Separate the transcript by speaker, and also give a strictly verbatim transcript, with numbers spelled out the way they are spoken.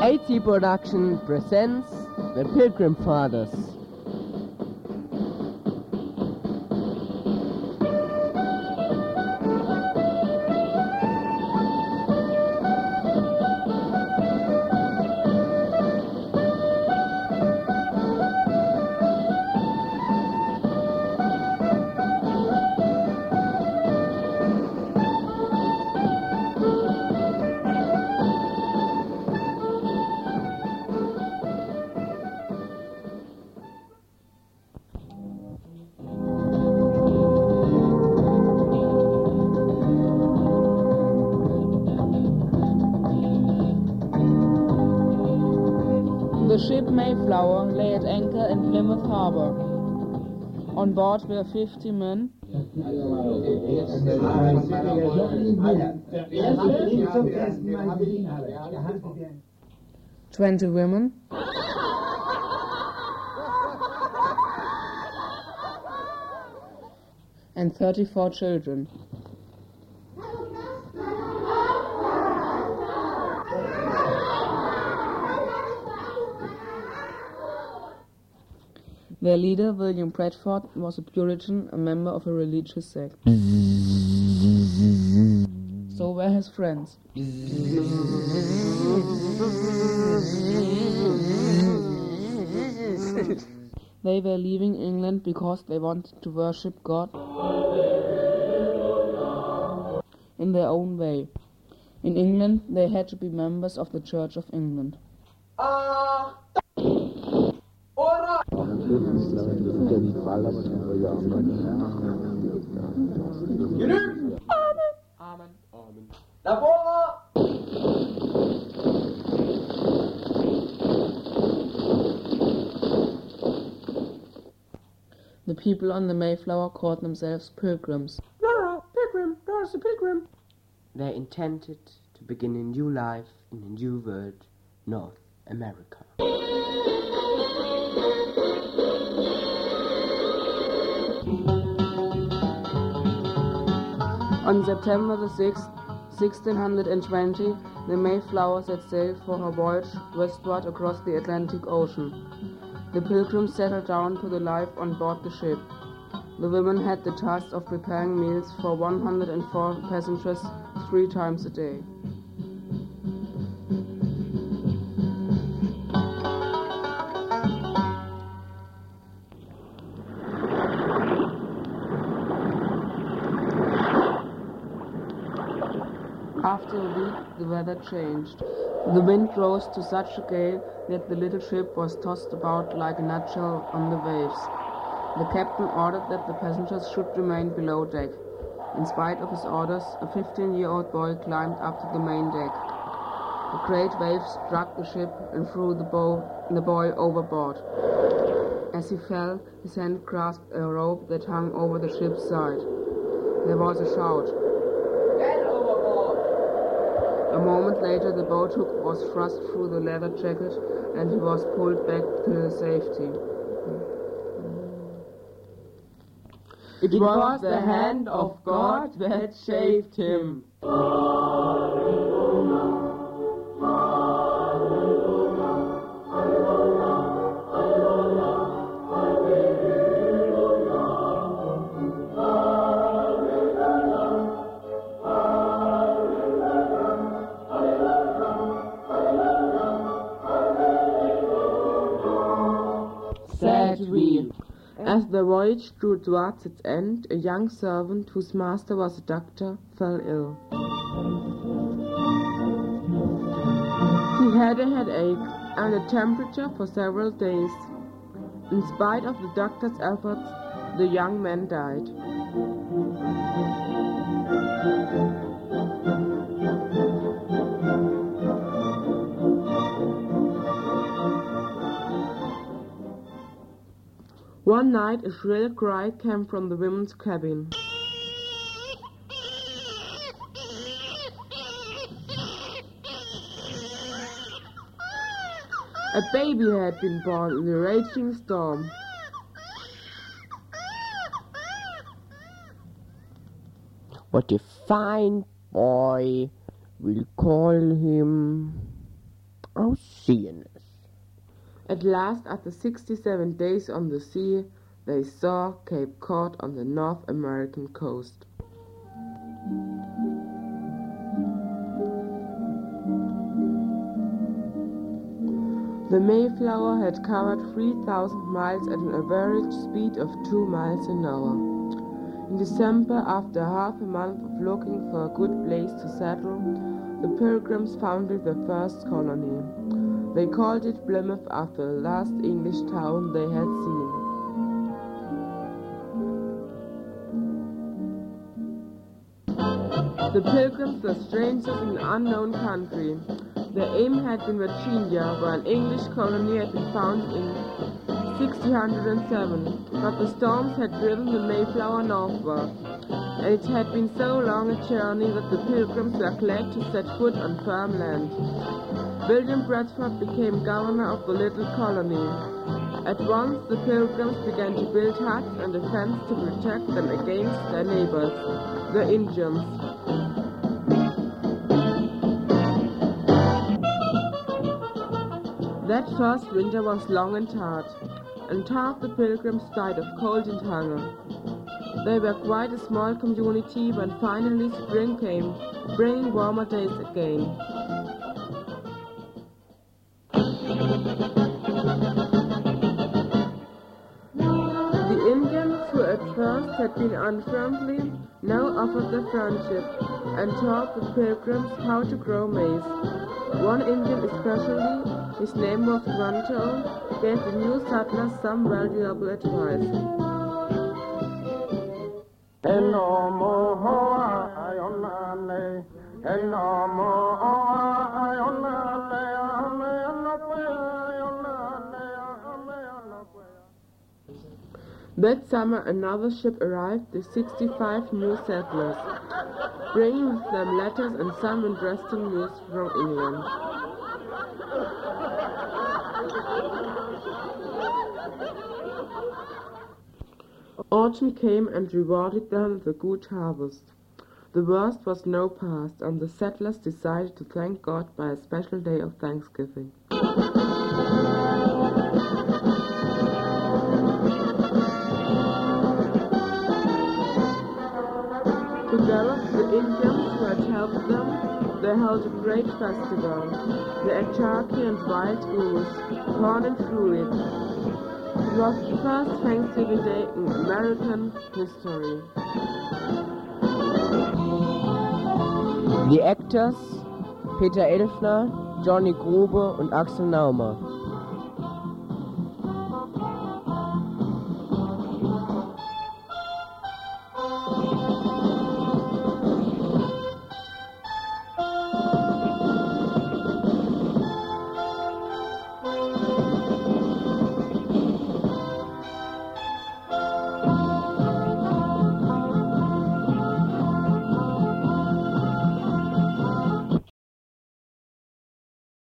Speaker 1: Mighty Production presents The Pilgrim Fathers.
Speaker 2: The ship Mayflower lay at anchor in Plymouth Harbor. On board were fifty men, twenty women, and thirty-four children. Their leader, William Bradford, was a Puritan, a member of a religious sect. So were his friends. They were leaving England because they wanted to worship God in their own way. In England, they had to be members of the Church of England.
Speaker 1: Amen. Amen. Labora!
Speaker 2: The people on the Mayflower called themselves pilgrims.
Speaker 1: Laura, Pilgrim, Laura's a pilgrim. They intended to begin a new life in a new world, North America.
Speaker 2: On September the sixth, sixteen twenty, the Mayflower set sail for her voyage westward across the Atlantic Ocean. The pilgrims settled down to the life on board the ship. The women had the task of preparing meals for one hundred four passengers three times a day. After a week, the weather changed. The wind rose to such a gale that the little ship was tossed about like a nutshell on the waves. The captain ordered that the passengers should remain below deck. In spite of his orders, a fifteen-year-old boy climbed up to the main deck. A great wave struck the ship and threw the, bow, the boy overboard. As he fell, his hand grasped a rope that hung over the ship's side. There was a shout. A moment later, the boat hook was thrust through the leather jacket and he was pulled back to safety.
Speaker 1: It was the hand of God that saved him.
Speaker 2: As the voyage drew towards its end, a young servant, whose master was a doctor, fell ill. He had a headache and a temperature for several days. In spite of the doctor's efforts, the young man died. One night, a shrill cry came from the women's cabin. A baby had been born in a raging storm.
Speaker 1: What a fine boy. We'll call him Oceanus.
Speaker 2: At last, after sixty-seven days on the sea, they saw Cape Cod on the North American coast. The Mayflower had covered three thousand miles at an average speed of two miles an hour. In December, after half a month of looking for a good place to settle, the Pilgrims founded their first colony. They called it Plymouth after the last English town they had seen. The Pilgrims were strangers in an unknown country. Their aim had been Virginia, where an English colony had been founded in sixteen oh seven, but the storms had driven the Mayflower northward, and it had been so long a journey that the Pilgrims were glad to set foot on firm land. William Bradford became governor of the little colony. At once the Pilgrims began to build huts and a fence to protect them against their neighbors, the Indians. That first winter was long and hard, and half the Pilgrims died of cold and hunger. They were quite a small community when finally spring came, bringing warmer days again. The Indians, who at first had been unfriendly, now offered their friendship and taught the Pilgrims how to grow maize. One Indian especially, his name was Grunto, gave the new settlers some valuable advice. That summer another ship arrived with sixty-five new settlers, bringing with them letters and some interesting news from England. Autumn came and rewarded them with a good harvest. The worst was now past, and the settlers decided to thank God by a special day of Thanksgiving. Together with the Indians who had helped them, they held a great festival. They ate turkey and wild goose, corn and fruit. It was the first Thanksgiving Day in American history.
Speaker 1: The actors Peter Elfner, Johnny Grube und Axel Naumer.